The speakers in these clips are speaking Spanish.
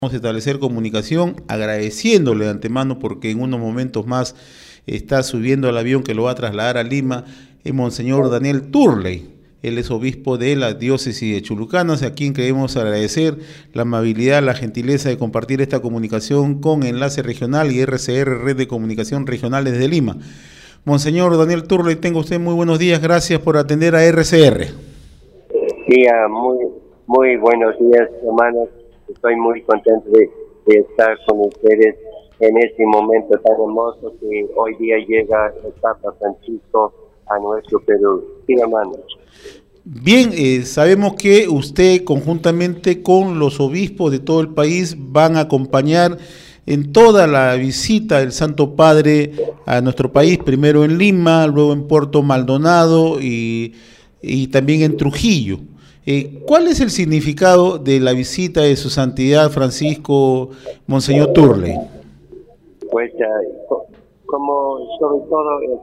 Vamos a establecer comunicación agradeciéndole de antemano porque en unos momentos más está subiendo al avión que lo va a trasladar a Lima el Monseñor Daniel Turley. Él es obispo de la diócesis de Chulucanas, a quien queremos agradecer la amabilidad, la gentileza de compartir esta comunicación con Enlace Regional y RCR, Red de Comunicación Regionales de Lima. Monseñor Daniel Turley, tenga usted muy buenos días, gracias por atender a RCR. Sí, muy buenos días, hermanos. Estoy muy contento de estar con ustedes en este momento tan hermoso que hoy día llega el Papa Francisco a nuestro Perú. Sí, hermanos. Bien, sabemos que usted conjuntamente con los obispos de todo el país van a acompañar en toda la visita del Santo Padre a nuestro país, primero en Lima, luego en Puerto Maldonado y también en Trujillo. ¿Cuál es el significado de la visita de su santidad Francisco, Monseñor Turley? Pues como sobre todo el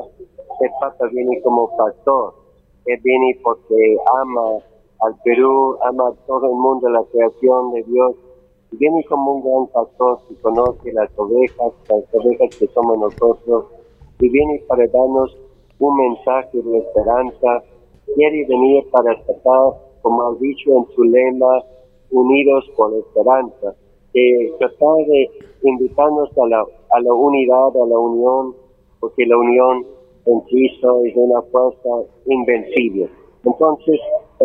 Papa viene como pastor. Él viene porque ama al Perú, ama a todo el mundo, la creación de Dios. Y viene como un gran pastor que conoce las ovejas que somos nosotros. Y viene para darnos un mensaje de esperanza. Quiere venir para tratar, como ha dicho en su lema, unidos por la esperanza. Tratar de invitarnos a la unidad, a la unión, porque la unión en Cristo es una fuerza invencible. Entonces,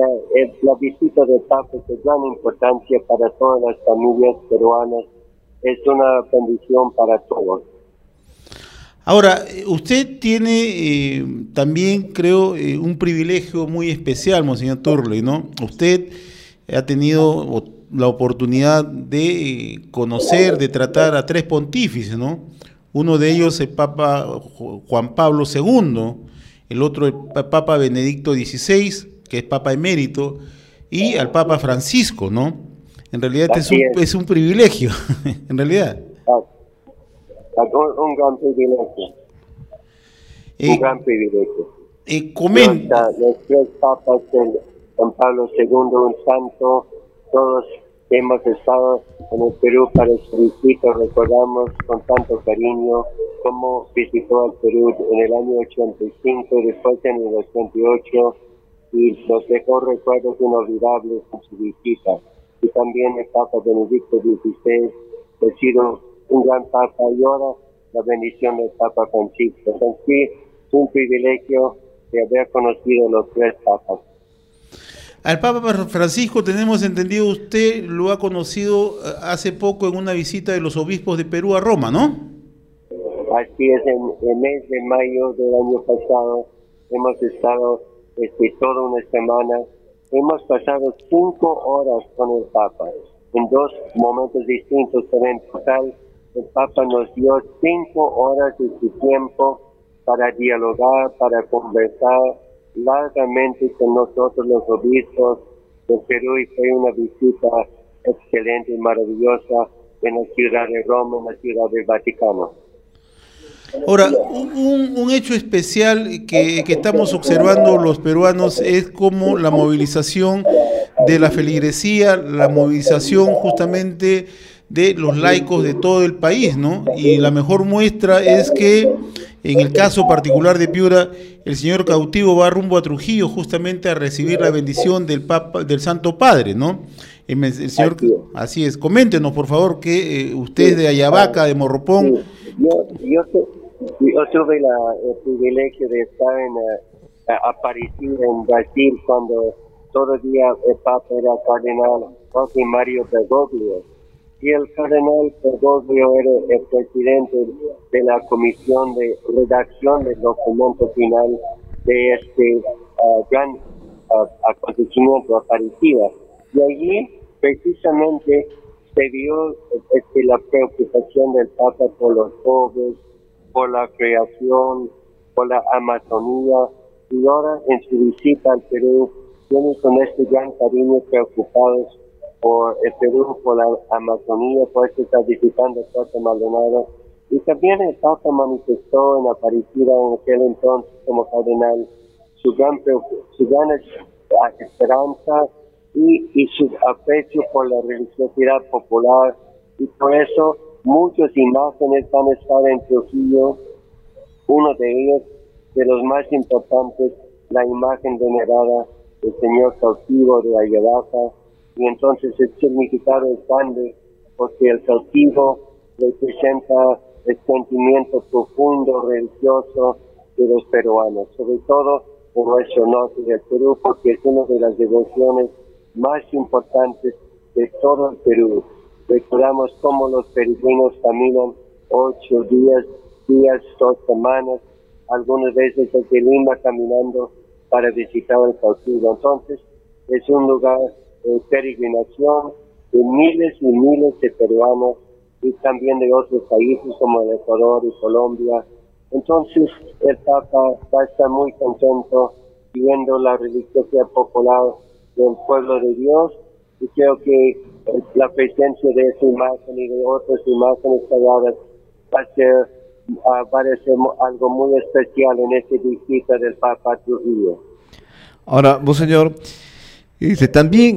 la visita del Papa es de gran importancia para todas las familias peruanas. Es una bendición para todos. Ahora, usted tiene también, creo, un privilegio muy especial, Monseñor Turley, ¿no? Usted ha tenido la oportunidad de conocer, de tratar a tres pontífices, ¿no? Uno de ellos el Papa Juan Pablo II, el otro el Papa Benedicto XVI, que es Papa emérito, y al Papa Francisco, ¿no? En realidad es un privilegio, en realidad. Un gran privilegio. Un gran privilegio. Los tres papas, Juan Pablo II, un santo, todos hemos estado en el Perú para su visita. Recordamos con tanto cariño cómo visitó al Perú en el año 85 y después en el 88 y nos dejó recuerdos inolvidables en su visita. Y también el Papa Benedicto XVI ha sido un gran Papa y ahora la bendición del Papa Francisco. Así es un privilegio de haber conocido los tres papas. Al Papa Francisco, tenemos entendido, usted lo ha conocido hace poco en una visita de los obispos de Perú a Roma, ¿no? Así es, en el mes de mayo del año pasado hemos estado toda una semana. Hemos pasado 5 horas con el Papa en 2 momentos distintos, pero en total el Papa nos dio 5 horas de su tiempo para dialogar, para conversar largamente con nosotros los obispos de Perú y fue una visita excelente y maravillosa en la ciudad de Roma, en la ciudad del Vaticano. Ahora, un hecho especial que estamos observando los peruanos es como la movilización de la feligresía, la movilización justamente de los laicos de todo el país, ¿no? Y la mejor muestra es que en el caso particular de Piura, el señor cautivo va rumbo a Trujillo justamente a recibir la bendición del Papa, del Santo Padre, ¿no? El señor, así es, coméntenos por favor que usted es de Ayabaca, de Morropón. Sí. Yo tuve el privilegio de estar aparecer en Brasil cuando todavía el Papa era cardenal Jorge Mario Bergoglio. Y el cardenal Bergoglio era el presidente de la comisión de redacción del documento final de este gran acontecimiento aparecido. Y allí precisamente se vio la preocupación del Papa por los pobres, por la creación, por la Amazonía, y ahora en su visita al Perú, viene con este gran cariño preocupados por el Perú, por la Amazonía, por eso está visitando Puerto Maldonado. Y también el Papa manifestó en Aparecida en aquel entonces como cardenal su gran esperanza y su aprecio por la religiosidad popular, y por eso muchas imágenes van a estar en Trujillo. Uno de ellos, de los más importantes, la imagen venerada del Señor cautivo de Ayavaca, y entonces el significado es grande porque el cautivo representa el sentimiento profundo religioso de los peruanos, sobre todo en nuestro norte del Perú, porque es una de las devociones más importantes de todo el Perú. Recordamos cómo los peregrinos caminan 8 días, 2 semanas, algunas veces desde Lima caminando para visitar el cautivo. Entonces, es un lugar de peregrinación de miles y miles de peruanos y también de otros países como el Ecuador y Colombia. Entonces, el Papa va a estar muy contento viendo la religiosidad popular del pueblo de Dios, y creo que la presencia de esa imagen y de otras imágenes sagradas va a ser algo muy especial en esta visita del Papa a Trujillo. Ahora, Monseñor, también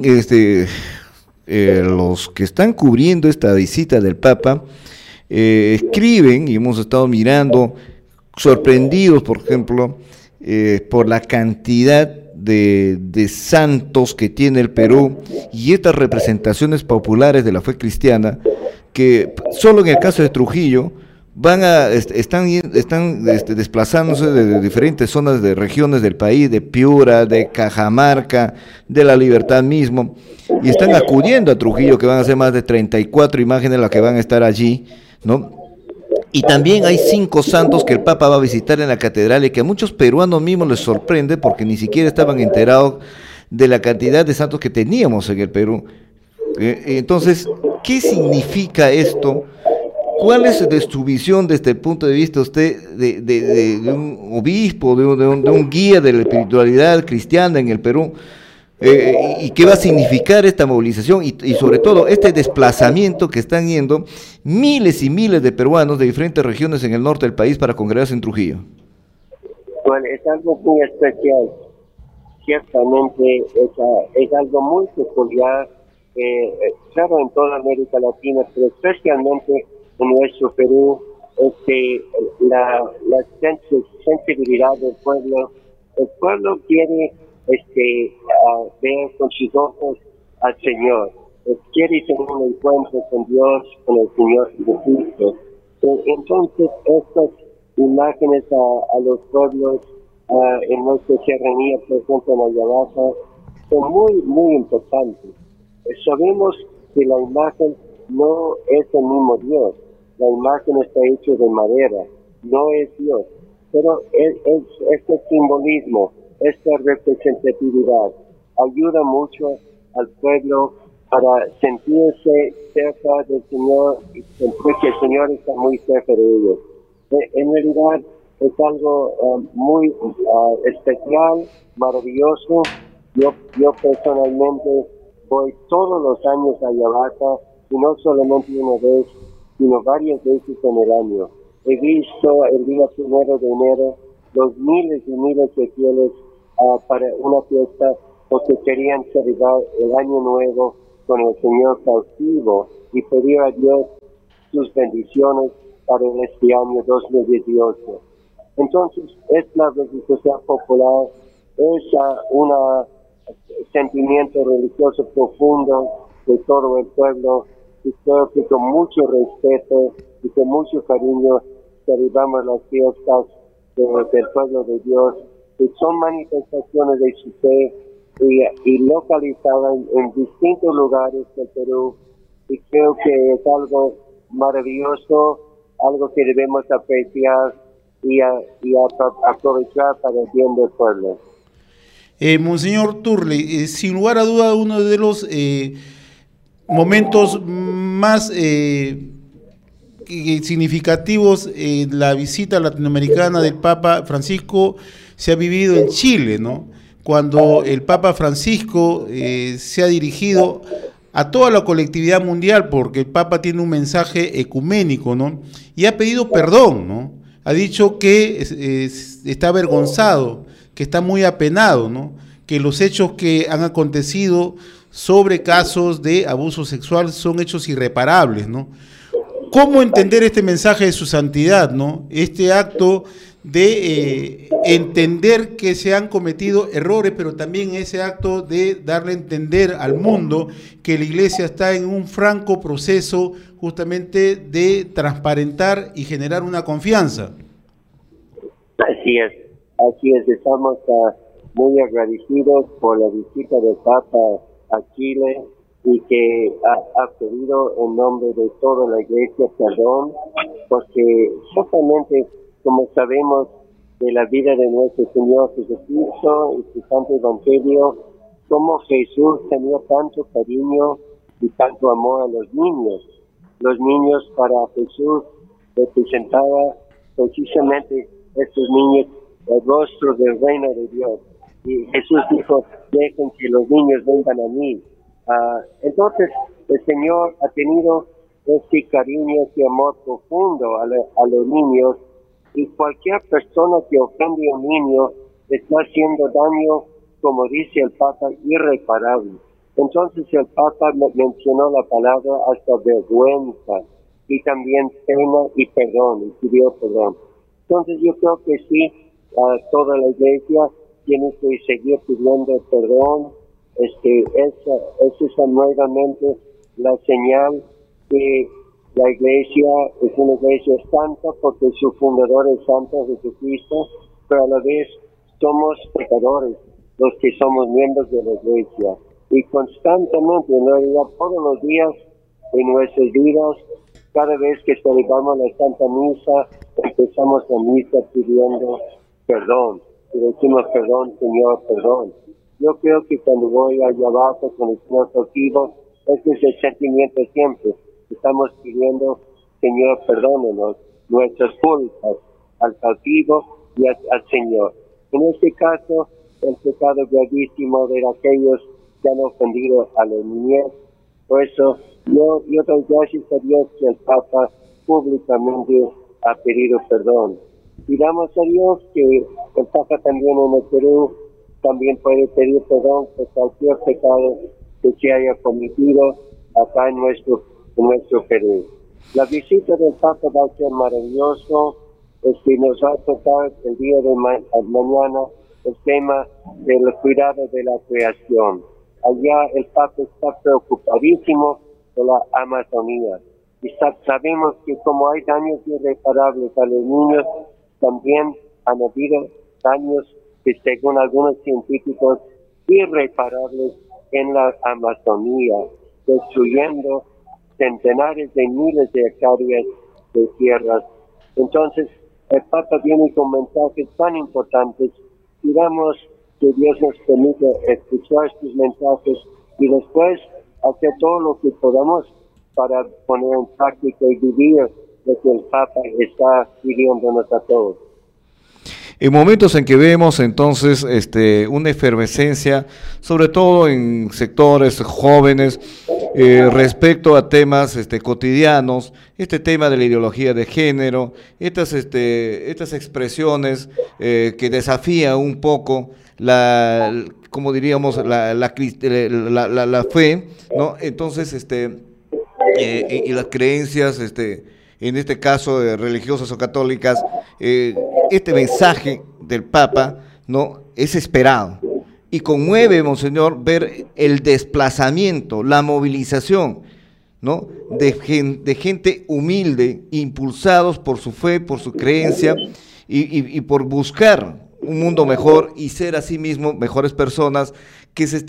los que están cubriendo esta visita del Papa escriben, y hemos estado mirando, sorprendidos, por ejemplo, por la cantidad de santos que tiene el Perú y estas representaciones populares de la fe cristiana, que solo en el caso de Trujillo están desplazándose de diferentes zonas de regiones del país, de Piura, de Cajamarca, de La Libertad mismo, y están acudiendo a Trujillo, que van a ser más de 34 imágenes las que van a estar allí, ¿no? Y también hay 5 santos que el Papa va a visitar en la catedral y que a muchos peruanos mismos les sorprende porque ni siquiera estaban enterados de la cantidad de santos que teníamos en el Perú. Entonces, ¿qué significa esto? ¿Cuál es de su visión desde el punto de vista usted de un obispo, de un guía de la espiritualidad cristiana en el Perú? ¿Y qué va a significar esta movilización y sobre todo este desplazamiento que están yendo miles y miles de peruanos de diferentes regiones en el norte del país para congregarse en Trujillo? Bueno, es algo muy especial. Ciertamente es algo muy peculiar, claro, en toda América Latina, pero especialmente en nuestro Perú, es que la sensibilidad del pueblo, el pueblo quiere ver con sus ojos al Señor, quiere tener un encuentro con Dios, con el Señor Jesucristo. Entonces estas imágenes a los pueblos en nuestra serranía, por ejemplo en Ayavaca, son muy, muy importantes. Sabemos que la imagen no es el mismo Dios, la imagen está hecha de madera, no es Dios, pero este simbolismo, esta representatividad ayuda mucho al pueblo para sentirse cerca del Señor y sentir que el Señor está muy cerca de ellos. En realidad es algo muy especial, maravilloso. Yo personalmente voy todos los años a Ayavaca, y no solamente una vez, sino varias veces en el año. He visto el día 1 de enero los miles y miles de fieles para una fiesta porque querían celebrar el año nuevo con el Señor cautivo y pedir a Dios sus bendiciones para este año 2018. Entonces, es la religiosidad popular, es un sentimiento religioso profundo de todo el pueblo, y creo que con mucho respeto y con mucho cariño celebramos las fiestas del pueblo de Dios, que son manifestaciones de su fe y localizadas en distintos lugares del Perú, y creo que es algo maravilloso, algo que debemos apreciar y aprovechar para el bien del pueblo. Monseñor Turley, sin lugar a duda uno de los momentos más significativos en la visita latinoamericana del Papa Francisco se ha vivido en Chile, ¿no? Cuando el Papa Francisco se ha dirigido a toda la colectividad mundial, porque el Papa tiene un mensaje ecuménico, ¿no? Y ha pedido perdón, ¿no? Ha dicho que está avergonzado, que está muy apenado, ¿no? Que los hechos que han acontecido sobre casos de abuso sexual son hechos irreparables, ¿no? ¿Cómo entender este mensaje de su santidad, ¿no? Este acto de entender que se han cometido errores, pero también ese acto de darle a entender al mundo que la Iglesia está en un franco proceso justamente de transparentar y generar una confianza. Así es, estamos muy agradecidos por la visita del Papa a Chile y que ha pedido en nombre de toda la Iglesia perdón, porque justamente como sabemos de la vida de nuestro Señor Jesucristo y su Santo Evangelio, como Jesús tenía tanto cariño y tanto amor a los niños. Los niños para Jesús representaba precisamente estos niños el rostro del reino de Dios. Y Jesús dijo, dejen que los niños vengan a mí. Entonces el Señor ha tenido este cariño, este amor profundo a los niños, y cualquier persona que ofende a un niño está haciendo daño, como dice el Papa, irreparable. Entonces el Papa mencionó la palabra hasta vergüenza, y también pena y perdón, y pidió perdón. Entonces yo creo que sí, toda la Iglesia tiene que seguir pidiendo perdón. Esa nuevamente la señal que la Iglesia es una Iglesia santa porque su fundador es Santo Jesucristo, pero a la vez somos pecadores los que somos miembros de la Iglesia. Y constantemente, en realidad todos los días de nuestras vidas, cada vez que celebramos la Santa Misa, empezamos la misa pidiendo perdón. Y decimos perdón, Señor, perdón. Yo creo que cuando voy allá abajo con el Señor cautivo, ese es el sentimiento siempre. Estamos pidiendo, Señor, perdónenos nuestras culpas al cautivo y al Señor. En este caso, el pecado gravísimo de aquellos que han ofendido a la niñez. Por eso, yo doy gracias a Dios que el Papa públicamente ha pedido perdón. Pidamos a Dios que el Papa también en el Perú también puede pedir perdón por cualquier pecado que se haya cometido acá en nuestro Perú. La visita del Papa va a ser maravilloso. Nos va a tocar el día de mañana el tema del cuidado de la creación. Allá el Papa está preocupadísimo por la Amazonía. Y sabemos que como hay daños irreparables a los niños, también han habido daños que según algunos científicos irreparables en la Amazonía, destruyendo centenares de miles de hectáreas de tierras. Entonces, el Papa viene con mensajes tan importantes. Pidamos que Dios nos permita escuchar estos mensajes y después hacer todo lo que podamos para poner en práctica y vivir lo que el Papa está pidiéndonos a todos. En momentos en que vemos entonces una efervescencia, sobre todo en sectores jóvenes, respecto a temas cotidianos, este tema de la ideología de género, estas expresiones que desafían un poco como diríamos, la fe, ¿no? Entonces, y las creencias, en este caso religiosas o católicas, este mensaje del Papa, ¿no?, es esperado y conmueve, Monseñor, ver el desplazamiento, la movilización, ¿no?, de gente humilde, impulsados por su fe, por su creencia y por buscar un mundo mejor y ser asimismo mejores personas que se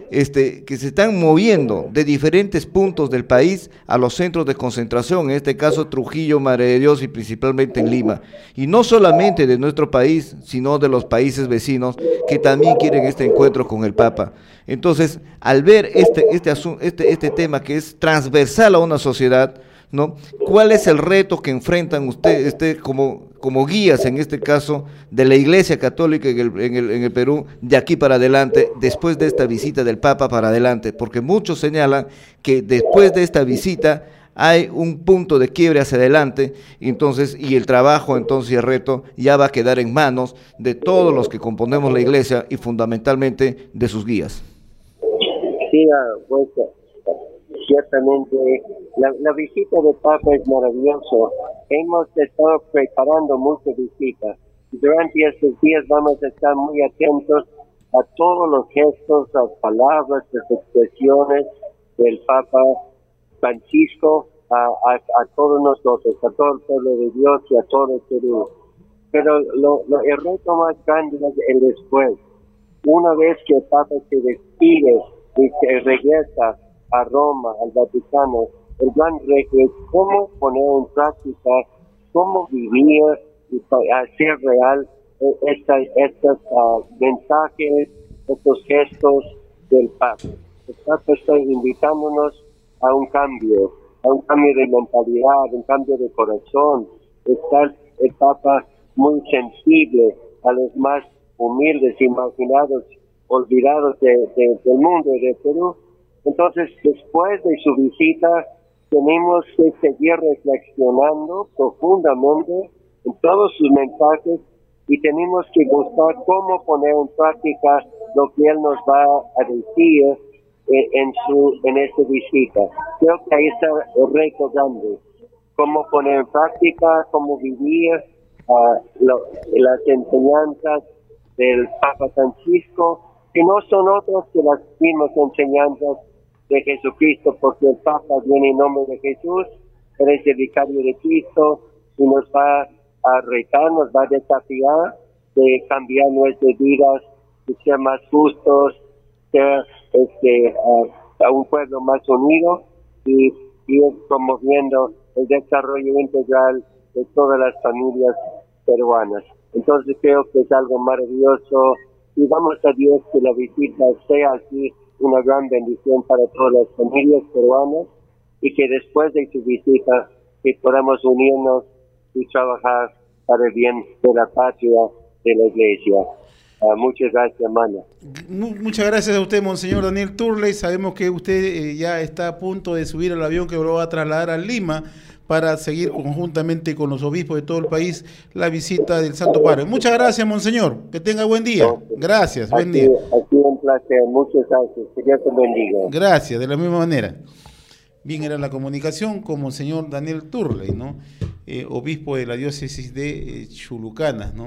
están moviendo de diferentes puntos del país a los centros de concentración, en este caso Trujillo, Madre de Dios y principalmente en Lima. Y no solamente de nuestro país, sino de los países vecinos que también quieren este encuentro con el Papa. Entonces, al ver este tema que es transversal a una sociedad, ¿no?, ¿cuál es el reto que enfrentan ustedes como guías, en este caso, de la Iglesia Católica en el Perú, de aquí para adelante, después de esta visita del Papa para adelante? Porque muchos señalan que después de esta visita hay un punto de quiebre hacia adelante, y el trabajo entonces y el reto ya va a quedar en manos de todos los que componemos la Iglesia y fundamentalmente de sus guías. Sí, pues ciertamente la visita del Papa es maravilloso. Hemos estado preparando muchas visitas. Durante estos días vamos a estar muy atentos a todos los gestos, las palabras, las expresiones del Papa Francisco a todos nosotros, a todo el pueblo de Dios y a todo el Perú. Pero el reto más grande es el después. Una vez que el Papa se despide y se regresa a Roma, al Vaticano, el gran reto es cómo poner en práctica, cómo vivir y hacer real estos mensajes, estos gestos del Papa. El Papa está invitándonos a un cambio de mentalidad, un cambio de corazón. Está el Papa muy sensible a los más humildes y marginados, olvidados del mundo y del Perú. Entonces, después de su visita, tenemos que seguir reflexionando profundamente en todos sus mensajes y tenemos que buscar cómo poner en práctica lo que él nos va a decir en esta visita. Creo que ahí está el reto grande, cómo poner en práctica, cómo vivir las enseñanzas del Papa Francisco, que no son otras que las mismas enseñanzas de Jesucristo, porque el Papa viene en nombre de Jesús, él es el vicario de Cristo y nos va a retar, nos va a desafiar de cambiar nuestras vidas, de ser más justos, ser a un pueblo más unido y ir promoviendo el desarrollo integral de todas las familias peruanas. Entonces creo que es algo maravilloso y vamos a Dios que la visita sea así una gran bendición para todas las familias peruanas y que después de su visita que podamos unirnos y trabajar para el bien de la patria, de la iglesia. Muchas gracias, hermano. Muchas gracias a usted, Monseñor Daniel Turley. Sabemos que usted ya está a punto de subir al avión que lo va a trasladar a Lima para seguir conjuntamente con los obispos de todo el país la visita del Santo Padre. Muchas gracias, Monseñor. Que tenga buen día. Gracias, buen día. Ha sido un placer. Muchas gracias. Que Dios te bendiga. Gracias, de la misma manera. Bien, era la comunicación con Monseñor Daniel Turley, ¿no? Obispo de la diócesis de Chulucanas, ¿no?